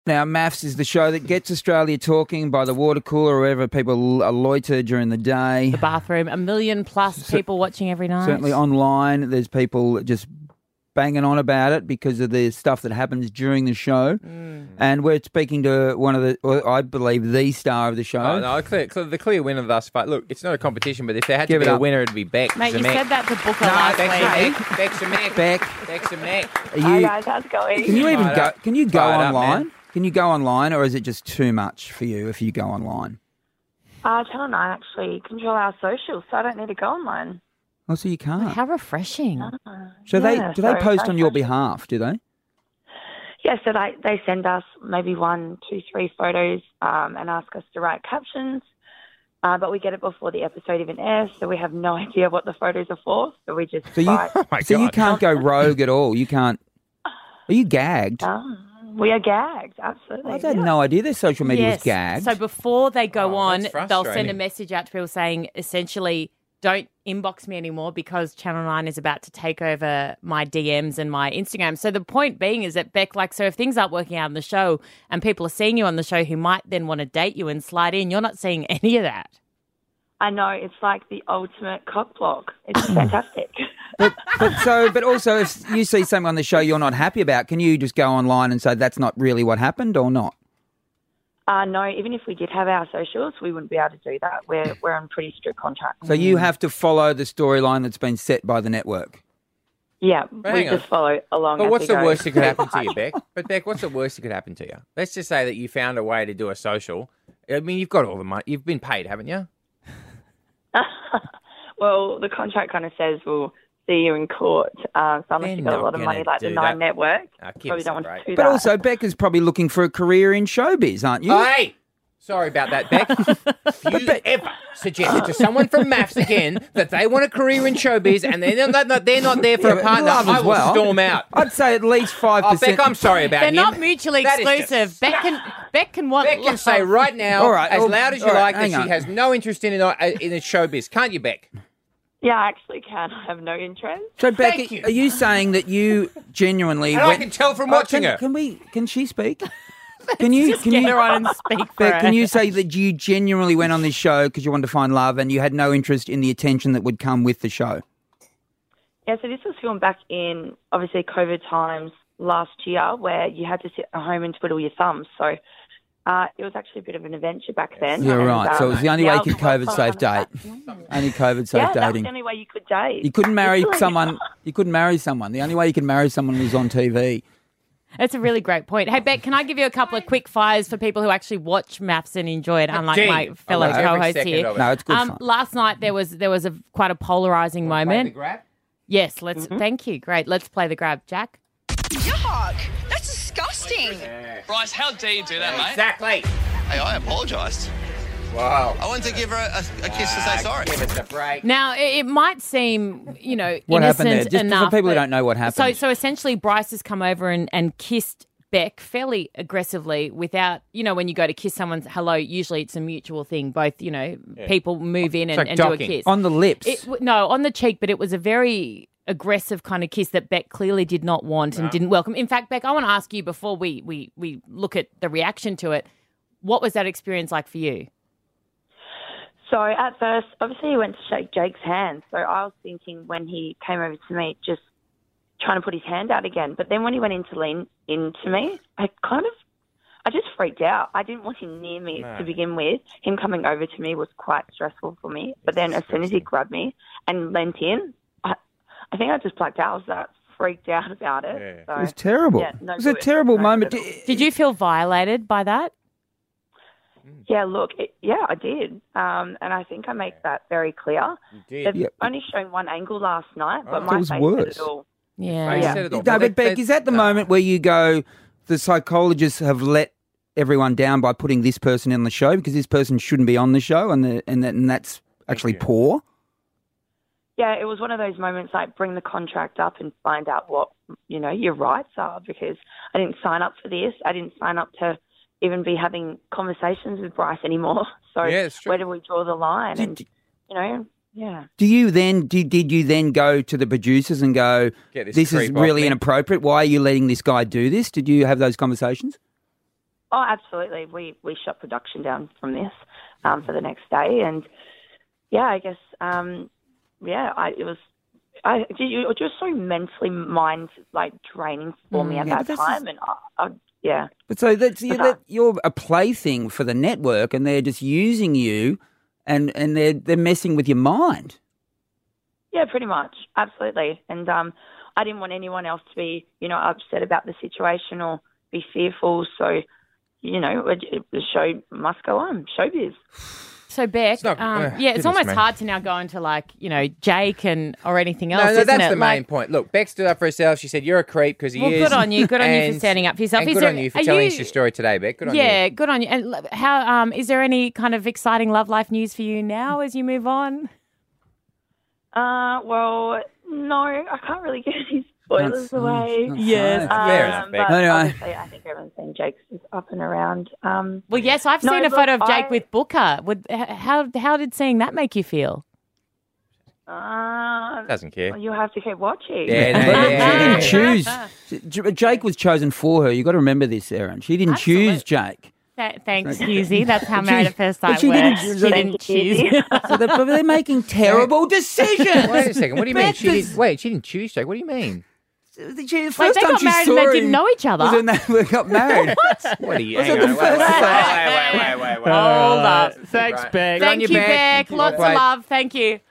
Now, Maths is the show that gets Australia talking by the water cooler or wherever people loiter during the day. The bathroom, 1 million plus people watching every night. Certainly online, there's people just banging on about it because of the stuff that happens during the show. And we're speaking to one of the, well, I believe, the star of the show. Oh, no, the clear winner thus far. Look, it's not a competition, but if there had to be a winner, it'd be Beck. Mate, you Zemeck. said that to Booker last week. Beck Zemeck. Beck Zemeck. Hi guys, how's it going? Can you even go? Can you go Fired up, online? man. Can you go online, or is it just too much for you if you go online? Channel 9 actually control our socials, so I don't need to go online. Oh, so you can't. How refreshing. So Yeah, do they so post on your refreshing. behalf? Do they? Yeah, so they send us maybe 1, 2, 3 photos and ask us to write captions. But we get it before the episode even airs, so we have no idea what the photos are for. So we just write. So you can't go rogue at all. You can't. Are you gagged? We are gagged, absolutely. I had no idea their social media was gagged. So before they go on, that's they'll send a frustrating. message out to people saying, essentially, don't inbox me anymore because Channel 9 is about to take over my DMs and my Instagram. So the point being is that, Beck, so if things aren't working out in the show and people are seeing you on the show who might then want to date you and slide in, you're not seeing any of that. I know, it's like the ultimate cock block. It's fantastic. But also, if you see something on the show you're not happy about, can you just go online and say that's not really what happened or not? No, even if we did have our socials, we wouldn't be able to do that. We're on pretty strict contracts. So you have to follow the storyline that's been set by the network. Yeah, But we hang on. just follow along. But as what's we the go. worst that could happen to you, Beck? But Beck, what's the worst that could happen to you? Let's just say that you found a way to do a social. I mean, you've got all the money. You've been paid, haven't you? Well, the contract kind of says we'll see you in court. So unless They're you've got a lot of not money gonna like the do Nine that. Network, Give probably us don't a want break. to do But that. also, Becca's probably looking for a career in showbiz, aren't you? Hey! Sorry about that, Beck. If you ever suggested to someone from Maths again that they want a career in showbiz and they're not there for a partner, love I as will well. storm out. I'd say at least 5%. Oh, Beck, I'm sorry about They're him. not mutually That is exclusive. just- Beck can want Beck can say right now, All right, as well, loud as you all right, like, that hang she on. has no interest in the showbiz. Can't you, Beck? Yeah, I actually can. I have no interest. So, Beck, Thank you. are you saying that you genuinely And I can tell from watching her. Can she speak? Can you get her on and speak for Beck, her. can you say that you genuinely went on this show because you wanted to find love and you had no interest in the attention that would come with the show? Yeah, so this was filmed back in, obviously, COVID times last year where you had to sit at home and twiddle your thumbs. So it was actually a bit of an adventure back then. Yeah, And, right. So it was the only way you could yeah, COVID-safe date. Only COVID-safe Yeah, that was dating. the only way you could date. You couldn't marry Literally. someone. You couldn't marry someone. The only way you could marry someone was on TV. That's a really great point. Hey, Beck, can I give you a couple of quick fires for people who actually watch Maths and enjoy it, unlike Gee, my fellow I love every co-hosts second here? of it. No, it's good fun. Last night there was quite a polarising Play the moment. grab? Yes, let's. Thank you. Great. Let's play the grab, Jack. Yuck! That's disgusting. Bryce, how dare you do that, mate? Exactly. Hey, I apologised. Wow. I wanted to give her a kiss to say sorry. Give us a break. Now it might seem, What innocent happened there? Just enough. for people who but- don't know what happened. So essentially, Bryce has come over and kissed Beck fairly aggressively without, when you go to kiss someone's hello, usually it's a mutual thing. Both, people move in and, like and do a docking. kiss. on the lips. No, on the cheek, but it was a very aggressive kind of kiss that Beck clearly did not want and didn't welcome. In fact, Beck, I want to ask you before we look at the reaction to it, what was that experience like for you? So at first, obviously he went to shake Jake's hand. So I was thinking when he came over to me, just trying to put his hand out again. But then when he went in to lean into me, I just freaked out. I didn't want him near me to begin with. Him coming over to me was quite stressful for me. But then as soon as he grabbed me and leant in, I think I just blacked out. I was that freaked out about it. Yeah. So, It was terrible. yeah, no it was a good. terrible No moment. good at all. Did you feel violated by that? Yeah, look, I did. And I think I make that very clear. You They've did. only shown one angle last night, but Oh. my It was face worse. said it all. Yeah. Face Yeah. said it all. No, Well, but Beck, is that the moment where you go, the psychologists have let everyone down by putting this person in the show because this person shouldn't be on the show and that's actually poor? Yeah, it was one of those moments like bring the contract up and find out what, your rights are, because I didn't sign up for this. I didn't sign up to even be having conversations with Bryce anymore. So Yeah, it's true. where do we draw the line? Did- Yeah. Do you then did you then go to the producers and go, Get this this is creep off really me." inappropriate? Why are you letting this guy do this? Did you have those conversations? Oh, absolutely. We shut production down from this for the next day, and yeah, I guess it was just so mentally draining for me at that time, and yeah. But so you're a plaything for the network, and they're just using you, and they're messing with your mind. Yeah, pretty much, absolutely. And I didn't want anyone else to be, upset about the situation or be fearful. So, the show must go on. Showbiz. So Beck, it's almost hard to now go into Jake or anything else. No, that's the main point. Look, Beck stood up for herself. She said, "You're a creep," because he is. Good on you. Good on you for standing up for yourself. And good on you for telling us your story today, Beck. Good on you. Yeah, good on you. And how is there any kind of exciting love life news for you now as you move on? Well, no, I can't really get any spoilers away. Yes, fair enough, Beck. But obviously, I think everyone's saying Jake's is up and around. Well, yes, I've seen a photo of Jake with Booker. How did seeing that make you feel? Doesn't care. You have to keep watching. Yeah, she didn't choose. Jake was chosen for her. You got to remember this, Erin. She didn't choose Jake. Thanks, Husey. That's how Married at First Sight works. She didn't choose. So they're making terrible decisions. Wait a second. What do you mean? She didn't choose Jake. What do you mean? They got married and they didn't know each other. Was when they got married. What are you? Was it the first Wait. Hold up. Thanks, Beck. Thank you, Beck. Lots of love. Thank you.